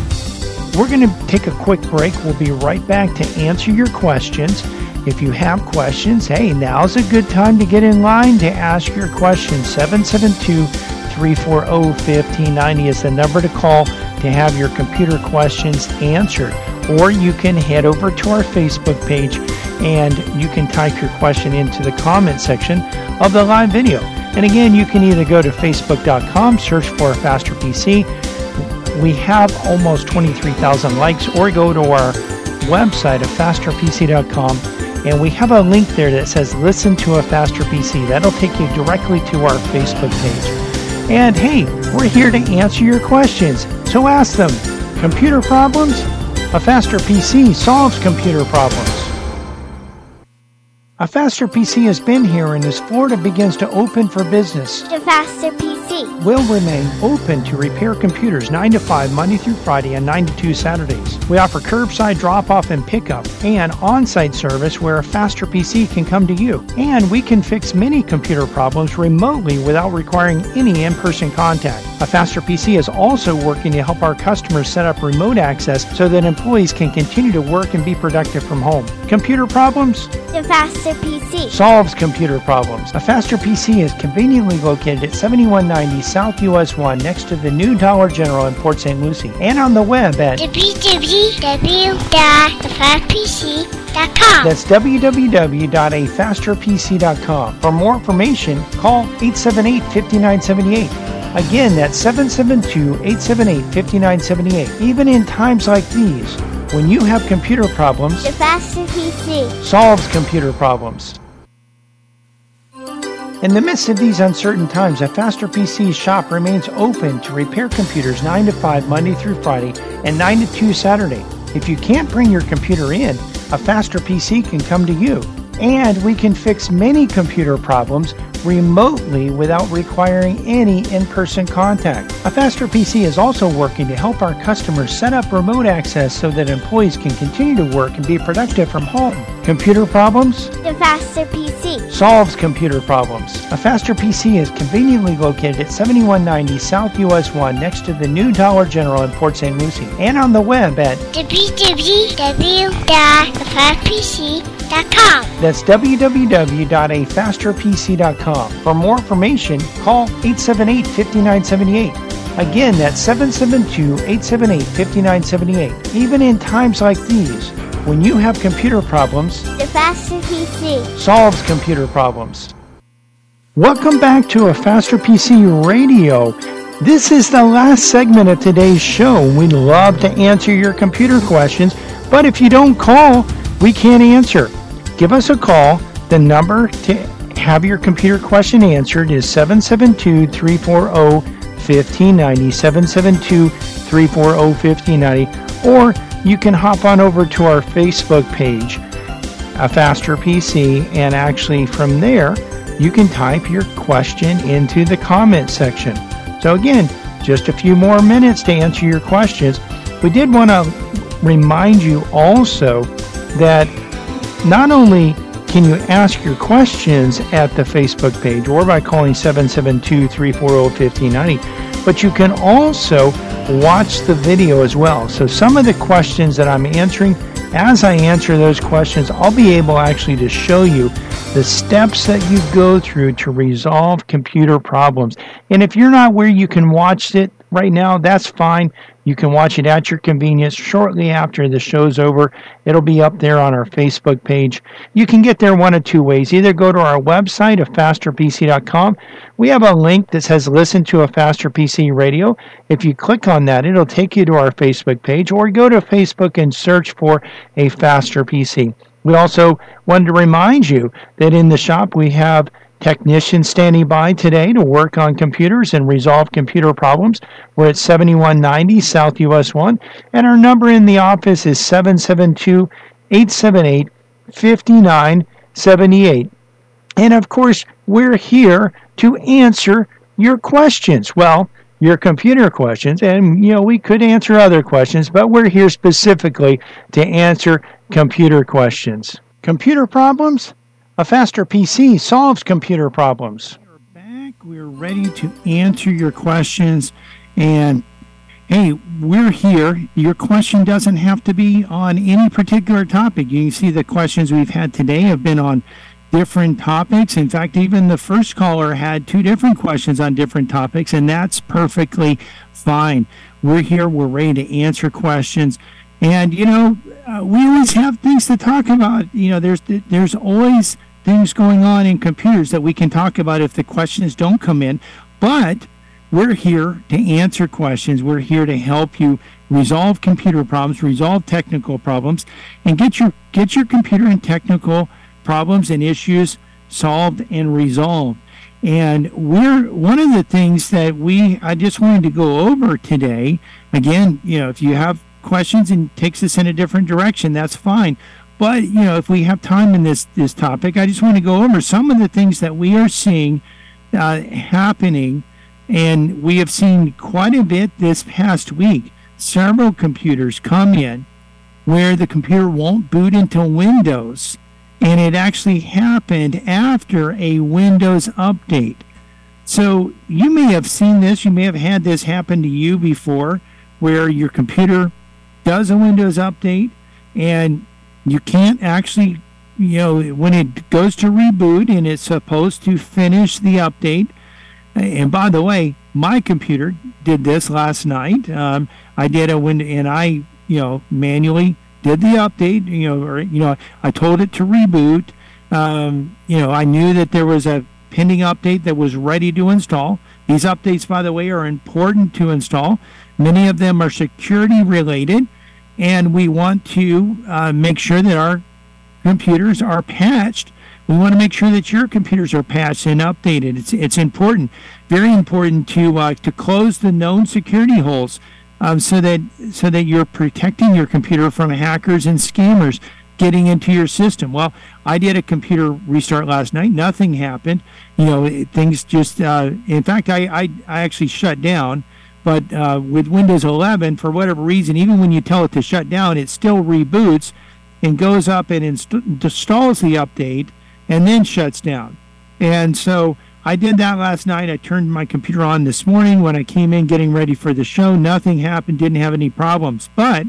[SPEAKER 5] We're going to take a quick break. We'll be right back to answer your questions. If you have questions, hey, now's a good time to get in line to ask your questions. seven seven two, three four zero, one five nine zero is the number to call to have your computer questions answered. Or you can head over to our Facebook page and you can type your question into the comment section of the live video. And again, you can either go to facebook dot com, search for A Faster P C. We have almost twenty-three thousand likes, or go to our website at faster p c dot com, and we have a link there that says listen to A Faster P C. That'll take you directly to our Facebook page. And hey, we're here to answer your questions, so ask them. Computer problems? A Faster P C solves computer problems. A Faster P C has been here, and as Florida begins to open for business,
[SPEAKER 6] The Faster P C.
[SPEAKER 5] will remain open to repair computers nine to five Monday through Friday and nine to two Saturdays. We offer curbside drop-off and pickup and on-site service where a Faster P C can come to you. And we can fix many computer problems remotely without requiring any in-person contact. A Faster P C is also working to help our customers set up remote access so that employees can continue to work and be productive from home. Computer problems?
[SPEAKER 6] The Faster P C.
[SPEAKER 5] Solves computer problems. A Faster P C is conveniently located at seventy-one ninety South U S one next to the new Dollar General in Port Saint Lucie, and on the web at
[SPEAKER 6] w w w dot the fast p c dot com.
[SPEAKER 5] that's w w w dot a faster p c dot com. For more information, call eight seven eight, five nine seven eight. Again, that's seven seven two, eight seven eight, five nine seven eight. Even in times like these, when you have computer problems,
[SPEAKER 6] The Faster P C.
[SPEAKER 5] solves computer problems. In the midst of these uncertain times, a Faster P C shop remains open to repair computers nine to five Monday through Friday and nine to two Saturday. If you can't bring your computer in, a Faster P C can come to you. And we can fix many computer problems remotely without requiring any in-person contact. A Faster P C is also working to help our customers set up remote access so that employees can continue to work and be productive from home. Computer problems?
[SPEAKER 6] The Faster P C.
[SPEAKER 5] Solves computer problems. A Faster P C is conveniently located at seventy-one ninety South U S one next to the new Dollar General in Port Saint Lucie, and on the web at
[SPEAKER 6] w w w dot the fast p c dot com.
[SPEAKER 5] that's w w w dot a faster p c dot com. For more information, call eight seven eight, five nine seven eight. Again, that's seven seven two, eight seven eight, five nine seven eight. Even in times like these, when you have computer problems,
[SPEAKER 6] The Faster P C.
[SPEAKER 5] solves computer problems. Welcome back to A Faster P C Radio. This is the last segment of today's show. We'd love to answer your computer questions, but if you don't call, we can't answer. Give us a call. The number to have your computer question answered is seven seven two, three four zero, one five nine zero, seven seven two, three four zero, one five nine zero, or you can hop on over to our Facebook page, A Faster P C, and actually from there, you can type your question into the comment section. So again, just a few more minutes to answer your questions. We did want to remind you also that not only can you ask your questions at the Facebook page or by calling seven seven two, three four zero, one five nine zero, but you can also watch the video as well. So some of the questions that I'm answering, as I answer those questions, I'll be able actually to show you the steps that you go through to resolve computer problems. And if you're not where you can watch it right now, that's fine. You can watch it at your convenience shortly after the show's over. It'll be up there on our Facebook page. You can get there one of two ways. Either go to our website, a faster p c dot com. We have a link that says listen to A Faster P C Radio. If you click on that, it'll take you to our Facebook page, or go to Facebook and search for A Faster P C. We also wanted to remind you that in the shop we have technicians standing by today to work on computers and resolve computer problems. We're at seventy-one ninety South U S one, and our number in the office is seven seven two, eight seven eight, five nine seven eight. And of course, we're here to answer your questions. Well, your computer questions, and you know, we could answer other questions, but we're here specifically to answer computer questions. Computer problems? A Faster P C solves computer problems.
[SPEAKER 7] We're back. We're ready to answer your questions. And hey, we're here. Your question doesn't have to be on any particular topic. You can see the questions we've had today have been on different topics. In fact, even the first caller had two different questions on different topics, and that's perfectly fine. We're here. We're ready to answer questions. And, you know, uh, we always have things to talk about. You know, there's there's always things going on in computers that we can talk about if the questions don't come in. But we're here to answer questions. We're here to help you resolve computer problems, resolve technical problems, and get your get your computer and technical problems and issues solved and resolved. And we're one of the things that we I just wanted to go over today. Again, you know, if you have questions and takes us in a different direction, that's fine. But you know, if we have time in this this topic, I just want to go over some of the things that we are seeing uh, happening, and we have seen quite a bit this past week. Several computers come in where the computer won't boot into Windows, and it actually happened after a Windows update. So you may have seen this, you may have had this happen to you before, where your computer does a Windows update and you can't actually, you know, when it goes to reboot and it's supposed to finish the update. And by the way, my computer did this last night. Um, I did a Windows, and I, you know, manually did the update. You know, or you know, I told it to reboot. Um, you know, I knew that there was a pending update that was ready to install. These updates, by the way, are important to install. Many of them are security related, and we want to uh, make sure that our computers are patched. We want to make sure that your computers are patched and updated. It's it's important, very important to uh, to close the known security holes, um, so that so that you're protecting your computer from hackers and scammers getting into your system. Well, I did a computer restart last night. Nothing happened. You know, it, things just. Uh, in fact, I, I I actually shut down. But uh, with Windows eleven, for whatever reason, even when you tell it to shut down, it still reboots and goes up and inst- installs the update and then shuts down. And so I did that last night. I turned my computer on this morning when I came in getting ready for the show. Nothing happened, didn't have any problems. But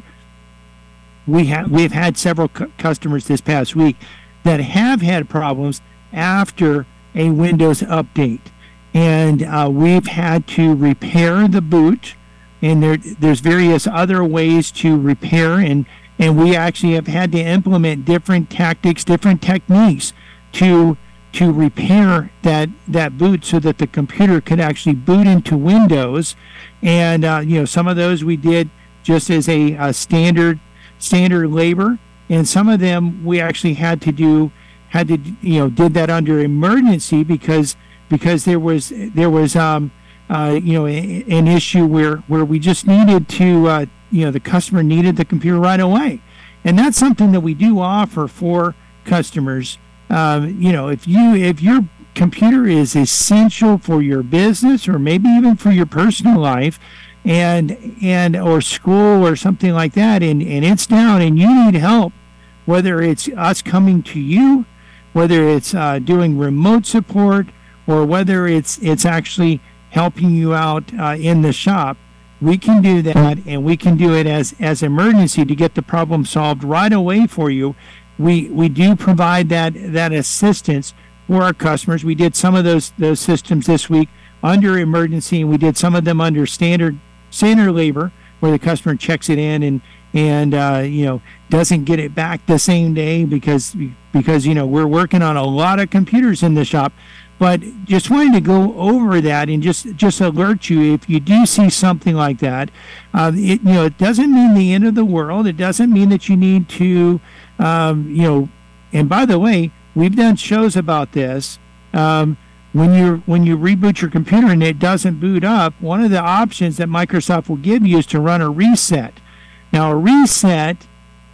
[SPEAKER 7] we have we've had several cu- customers this past week that have had problems after a Windows update. And uh, we've had to repair the boot, and there there's various other ways to repair, and, and we actually have had to implement different tactics, different techniques to to repair that, that boot so that the computer could actually boot into Windows. And uh, you know, some of those we did just as a, a standard standard labor, and some of them we actually had to do had to you know did that under emergency because. because there was there was um, uh, you know a, an issue where, where we just needed to uh, you know the customer needed the computer right away, and that's something that we do offer for customers. Um, you know, if you if your computer is essential for your business or maybe even for your personal life, and and or school or something like that, and, and it's down and you need help, whether it's us coming to you, whether it's uh, doing remote support, or whether it's it's actually helping you out uh, in the shop, we can do that, and we can do it as as emergency to get the problem solved right away for you. We we do provide that that assistance for our customers. We did some of those those systems this week under emergency, and we did some of them under standard standard labor, where the customer checks it in and and uh, you know doesn't get it back the same day because because you know we're working on a lot of computers in the shop. But just wanted to go over that and just, just alert you if you do see something like that. Uh, it you know it doesn't mean the end of the world. It doesn't mean that you need to um, you know. And by the way, we've done shows about this. Um, when you when you reboot your computer and it doesn't boot up, one of the options that Microsoft will give you is to run a reset. Now, a reset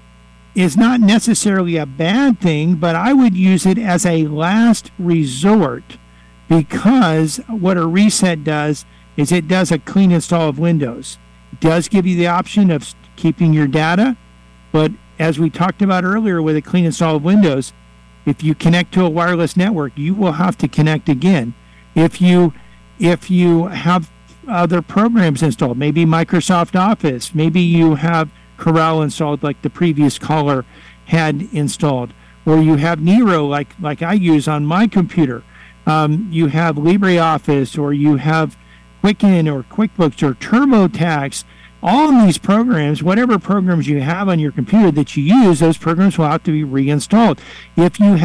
[SPEAKER 7] is not necessarily a bad thing, but I would use it as a last resort, because what a reset does is it does a clean install of Windows. It does give you the option of keeping your data, but as we talked about earlier with a clean install of Windows, if you connect to a wireless network, you will have to connect again. If you if you have other programs installed, maybe Microsoft Office, maybe you have Corel installed like the previous caller had installed, or you have Nero like like I use on my computer. Um, you have LibreOffice, or you have Quicken or QuickBooks or TurboTax. All of these programs, whatever programs you have on your computer that you use, those programs will have to be reinstalled. If you have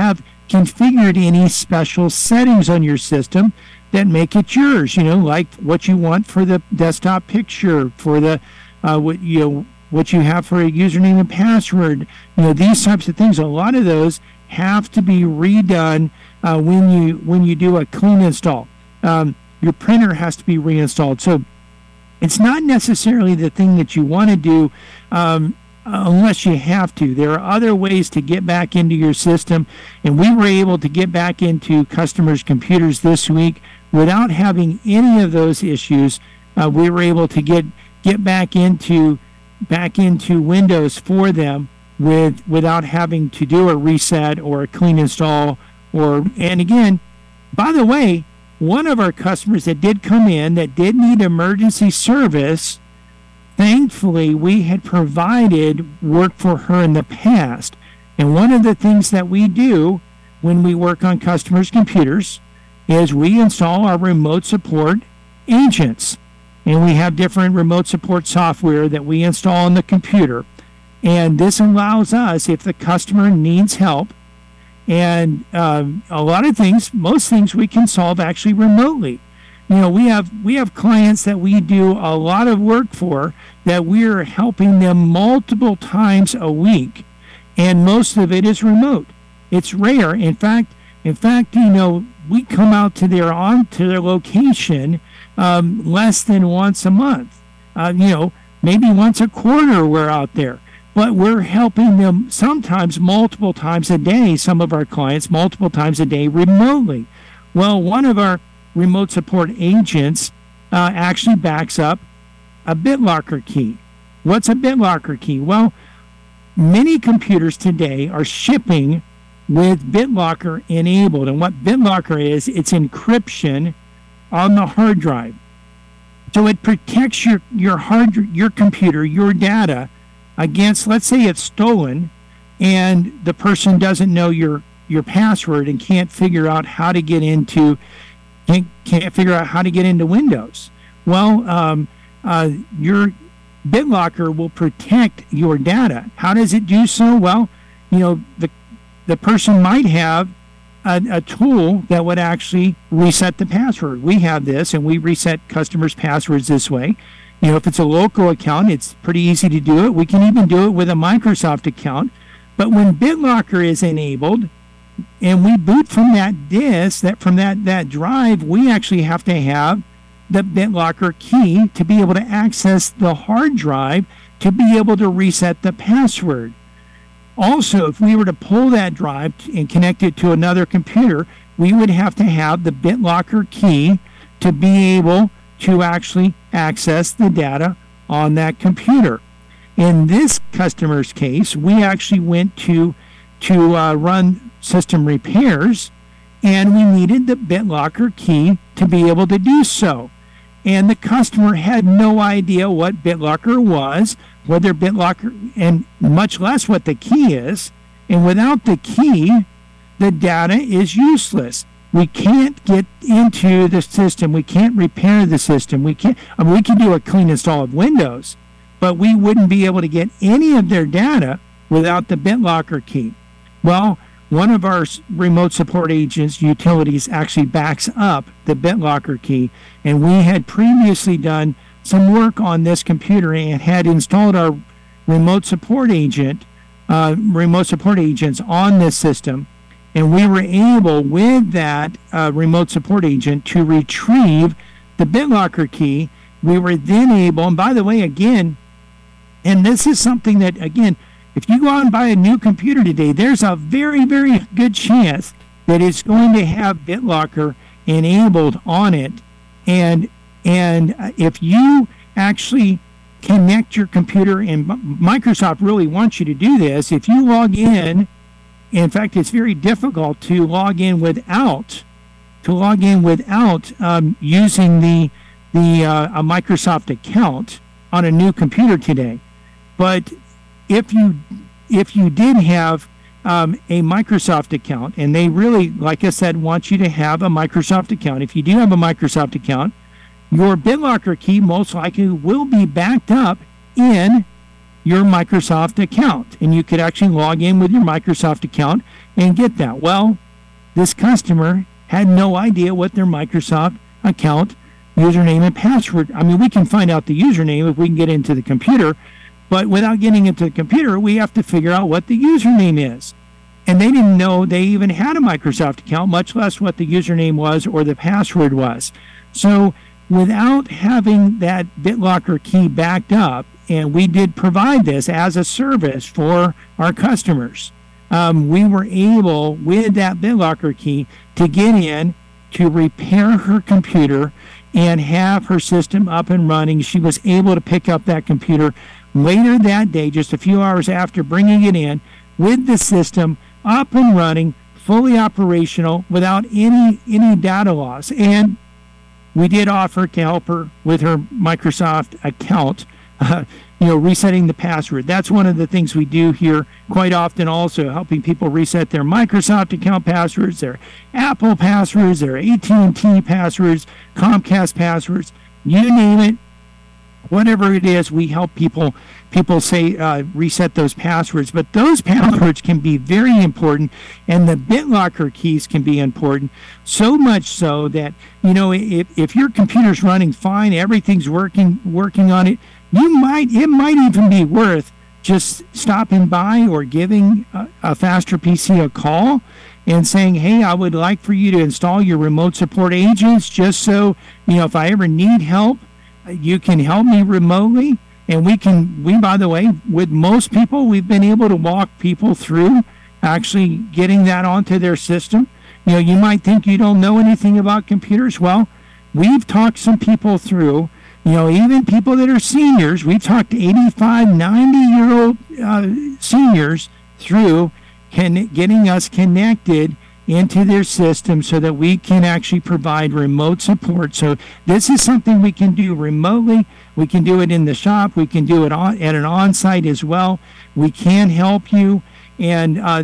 [SPEAKER 7] configured any special settings on your system that make it yours, you know, like what you want for the desktop picture, for the, uh, what, you know, what you have for a username and password, you know, these types of things. A lot of those have to be redone uh, when you when you do a clean install. Um, your printer has to be reinstalled. So it's not necessarily the thing that you want to do um, unless you have to. There are other ways to get back into your system, and we were able to get back into customers' computers this week without having any of those issues. Uh, we were able to get get back into back into Windows for them with without having to do a reset or a clean install. Or and again, by the way, one of our customers that did come in that did need emergency service, thankfully we had provided work for her in the past. And one of the things that we do when we work on customers' computers is we install our remote support agents. And we have different remote support software that we install on the computer. And this allows us, if the customer needs help, and um, a lot of things, most things we can solve actually remotely. You know, we have we have clients that we do a lot of work for that we're helping them multiple times a week, and most of it is remote. It's rare. In fact, in fact, you know, we come out to their on to their location um, less than once a month. Uh, you know, maybe once a quarter we're out there. But we're helping them sometimes multiple times a day, some of our clients multiple times a day remotely. Well, one of our remote support agents uh, actually backs up a BitLocker key. What's a BitLocker key? Well, many computers today are shipping with BitLocker enabled. And what BitLocker is, it's encryption on the hard drive. So it protects your, your hard your computer, your data, against, let's say it's stolen and the person doesn't know your your password and can't figure out how to get into can't, can't figure out how to get into Windows. Well, um, uh, your BitLocker will protect your data. How does it do so? Well, you know, the the person might have a, a tool that would actually reset the password. We have this, and we reset customers' passwords this way. You know, if it's a local account, it's pretty easy to do it. We can even do it with a Microsoft account. But when BitLocker is enabled and we boot from that disk, that from that, that drive, we actually have to have the BitLocker key to be able to access the hard drive to be able to reset the password. Also, if we were to pull that drive and connect it to another computer, we would have to have the BitLocker key to be able to actually access the data on that computer. In this customer's case, we actually went to to uh, run system repairs, and we needed the BitLocker key to be able to do so. And the customer had no idea what BitLocker was, whether BitLocker, and much less what the key is. And without the key, the data is useless. We can't get into the system. We can't repair the system. We can't. I mean, we can do a clean install of Windows, but we wouldn't be able to get any of their data without the BitLocker key. Well, one of our remote support agents, utilities, actually backs up the BitLocker key, and we had previously done some work on this computer and had installed our remote support agent, uh, remote support agents on this system. And we were able, with that uh, remote support agent, to retrieve the BitLocker key. We were then able, and by the way, again, and this is something that, again, if you go out and buy a new computer today, there's a very, very good chance that it's going to have BitLocker enabled on it. And and if you actually connect your computer, and Microsoft really wants you to do this, if you log in, in fact, it's very difficult to log in without to log in without um, using the the uh, a Microsoft account on a new computer today. But if you if you did have um, a Microsoft account, and they really, like I said, want you to have a Microsoft account. If you do have a Microsoft account, your BitLocker key most likely will be backed up in your Microsoft account, and you could actually log in with your Microsoft account and get that. Well, this customer had no idea what their Microsoft account username and password. I mean, we can find out the username if we can get into the computer, but without getting into the computer, we have to figure out what the username is. And they didn't know they even had a Microsoft account, much less what the username was or the password was. So without having that BitLocker key backed up, and we did provide this as a service for our customers, um, we were able, with that BitLocker key, to get in, to repair her computer, and have her system up and running. She was able to pick up that computer later that day, just a few hours after bringing it in, with the system up and running, fully operational, without any any data loss. And we did offer to help her with her Microsoft account, uh, you know, resetting the password. That's one of the things we do here quite often, also helping people reset their Microsoft account passwords, their Apple passwords, their A T and T passwords, Comcast passwords, you name it. Whatever it is, we help people people say uh, reset those passwords. But those passwords can be very important, and the BitLocker keys can be important, so much so that, you know, if, if your computer's running fine, everything's working working on it, you might it might even be worth just stopping by or giving a, a Faster P C a call and saying, hey, I would like for you to install your remote support agents, just so, you know, if I ever need help, you can help me remotely. And we can, we, by the way, with most people, we've been able to walk people through actually getting that onto their system. You know, you might think you don't know anything about computers. Well, we've talked some people through, you know, even people that are seniors. We've talked to eighty-five, ninety-year-old uh, seniors through can, getting us connected into their system so that we can actually provide remote support. So this is something we can do remotely. We can do it in the shop. We can do it on, at an on-site as well. We can help you. And uh,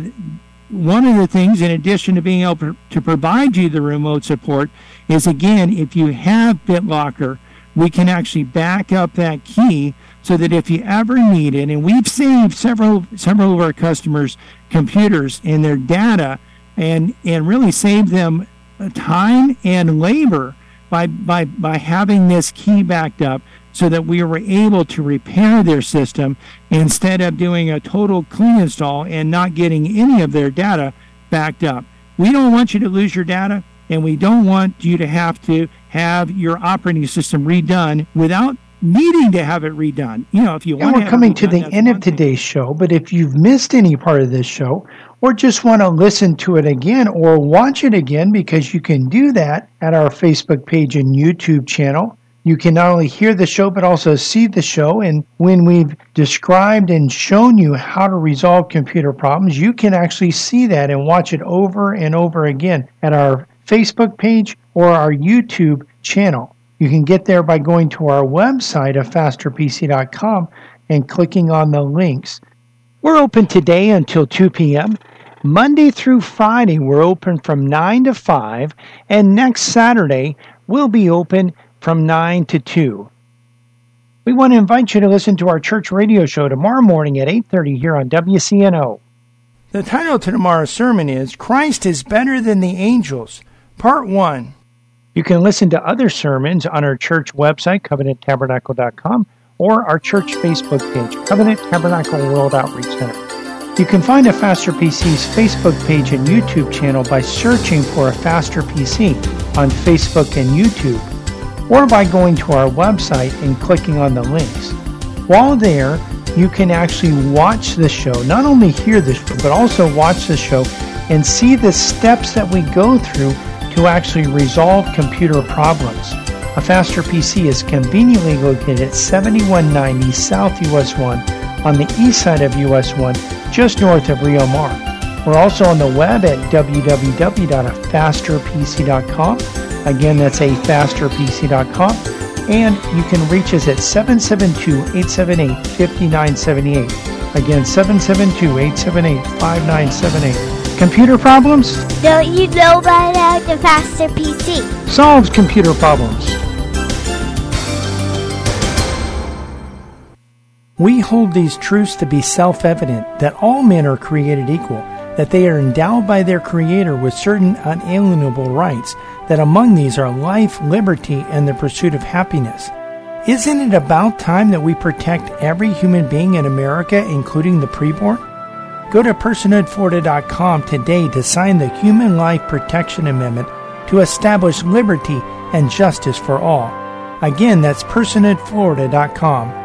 [SPEAKER 7] one of the things, in addition to being able to provide you the remote support, is, again, if you have BitLocker, we can actually back up that key so that if you ever need it, and we've saved several several of our customers' computers and their data, and and really save them time and labor by by by having this key backed up, so that we were able to repair their system instead of doing a total clean install and not getting any of their data backed up. We don't want you to lose your data, and we don't want you to have to have your operating system redone without needing to have it redone. You know, if you want.
[SPEAKER 5] And we're coming to the end of today's show, but if you've missed any part of this show, or just want to listen to it again or watch it again, because you can do that at our Facebook page and YouTube channel. You can not only hear the show, but also see the show. And when we've described and shown you how to resolve computer problems, you can actually see that and watch it over and over again at our Facebook page or our YouTube channel. You can get there by going to our website of faster p c dot com and clicking on the links. We're open today until two p.m. Monday through Friday, we're open from nine to five, and next Saturday, we'll be open from nine to two. We want to invite you to listen to our church radio show tomorrow morning at eight thirty here on W C N O. The title to tomorrow's sermon is Christ is Better Than the Angels, Part one. You can listen to other sermons on our church website, covenant tabernacle dot com, or our church Facebook page, Covenant Tabernacle World Outreach Center. You can find a Faster P C's Facebook page and YouTube channel by searching for a Faster P C on Facebook and YouTube, or by going to our website and clicking on the links. While there, you can actually watch the show, not only hear the show, but also watch the show and see the steps that we go through to actually resolve computer problems. A Faster P C is conveniently located at seventy-one ninety South U S one on the east side of U S one, just north of Rio Mar. We're also on the web at w w w dot a faster p c dot com. Again, that's a faster p c dot com. And you can reach us at seven seven two, eight seven eight, five nine seven eight. Again, seven seven two, eight seven eight, five nine seven eight. Computer problems?
[SPEAKER 6] Don't you know by now the Faster P C
[SPEAKER 5] solves computer problems. We hold these truths to be self-evident, that all men are created equal, that they are endowed by their Creator with certain unalienable rights, that among these are life, liberty, and the pursuit of happiness. Isn't it about time that we protect every human being in America, including the preborn? Go to personhood florida dot com today to sign the Human Life Protection Amendment to establish liberty and justice for all. Again, that's personhood florida dot com.